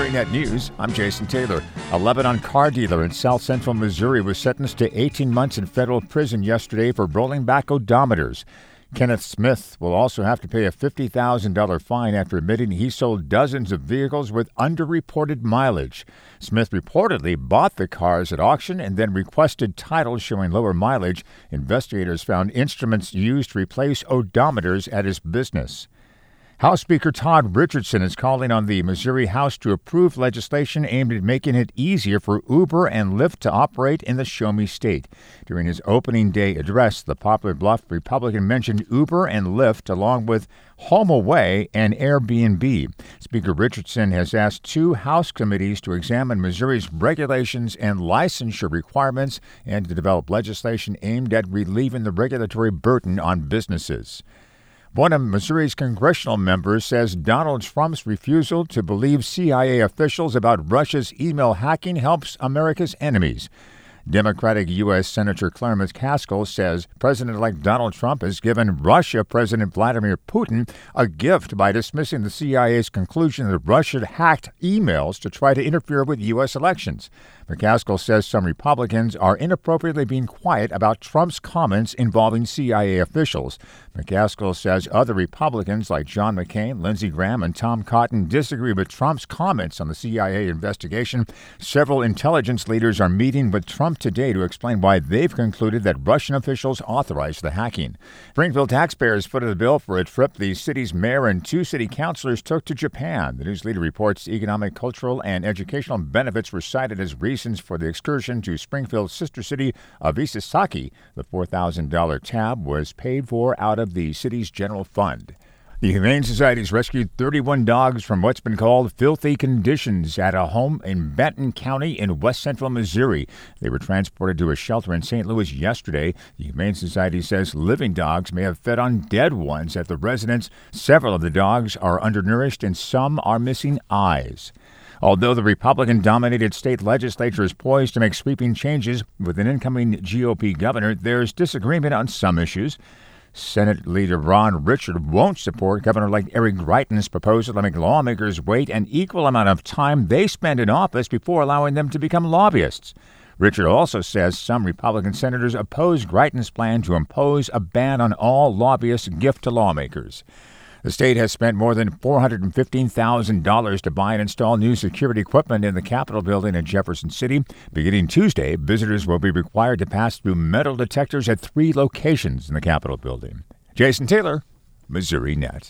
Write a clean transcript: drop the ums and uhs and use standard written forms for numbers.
Missouri Net News, I'm Jason Taylor. A Lebanon car dealer in South Central Missouri was sentenced to 18 months in federal prison yesterday for rolling back odometers. Kenneth Smith will also have to pay a $50,000 fine after admitting he sold dozens of vehicles with underreported mileage. Smith reportedly bought the cars at auction and then requested titles showing lower mileage. Investigators found instruments used to replace odometers at his business. House Speaker Todd Richardson is calling on the Missouri House to approve legislation aimed at making it easier for Uber and Lyft to operate in the Show Me State. During his opening day address, the Poplar Bluff Republican mentioned Uber and Lyft along with HomeAway and Airbnb. Speaker Richardson has asked two House committees to examine Missouri's regulations and licensure requirements and to develop legislation aimed at relieving the regulatory burden on businesses. One of Missouri's congressional members says Donald Trump's refusal to believe CIA officials about Russia's email hacking helps America's enemies. Democratic U.S. Senator Clarence Caskell says President-elect Donald Trump has given Russia President Vladimir Putin a gift by dismissing the CIA's conclusion that Russia hacked emails to try to interfere with U.S. elections. McCaskill says some Republicans are inappropriately being quiet about Trump's comments involving CIA officials. McCaskill says other Republicans like John McCain, Lindsey Graham, and Tom Cotton disagree with Trump's comments on the CIA investigation. Several intelligence leaders are meeting with Trump today to explain why they've concluded that Russian officials authorized the hacking. Springfield taxpayers footed the bill for a trip the city's mayor and two city councilors took to Japan. The news leader reports economic, cultural, and educational benefits were cited as reasons for the excursion to Springfield's sister city of Isesaki. The $4,000 tab was paid for out of the city's general fund. The Humane Society has rescued 31 dogs from what's been called filthy conditions at a home in Benton County in west central Missouri. They were transported to a shelter in St. Louis yesterday. The Humane Society says living dogs may have fed on dead ones at the residence. Several of the dogs are undernourished and some are missing eyes. Although the Republican-dominated state legislature is poised to make sweeping changes with an incoming GOP governor, there's disagreement on some issues. Senate Leader Ron Richard won't support Governor-elect Eric Greitens' proposal to make lawmakers wait an equal amount of time they spend in office before allowing them to become lobbyists. Richard also says some Republican senators oppose Greitens' plan to impose a ban on all lobbyists' gift to lawmakers. The state has spent more than $415,000 to buy and install new security equipment in the Capitol building in Jefferson City. Beginning Tuesday, visitors will be required to pass through metal detectors at 3 locations in the Capitol building. Jason Taylor, Missouri Net.